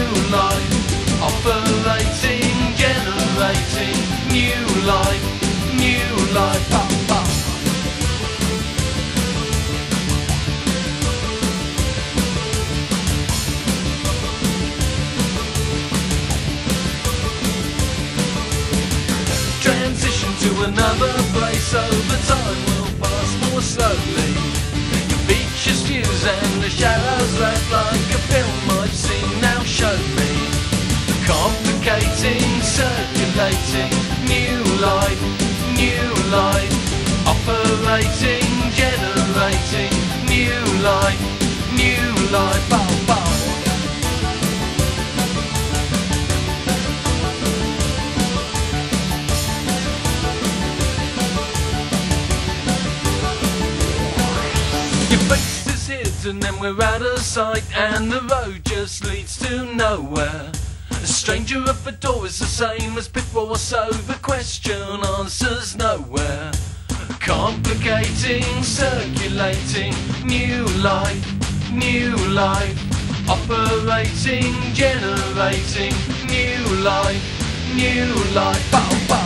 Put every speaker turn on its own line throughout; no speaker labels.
new life. Operating, generating, new life, new life. Transition to another place, over time will pass more slowly. Your features fuse and the shadows act like a film I've seen, now show me. Complicating, circulating, new life, new life. Operating, generating, new life, new life. Your face is hidden and we're out of sight, and the road just leads to nowhere. A stranger at the door is the same as before, so the question answers nowhere. Complicating, circulating, new life, new life. Operating, generating, new life, new life. Bow, bow.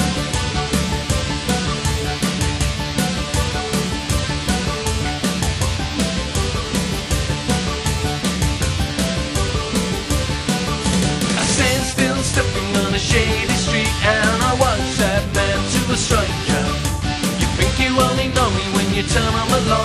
Stepping on a shady street and I was that man to a stranger. You think you only know me when you turn on the light.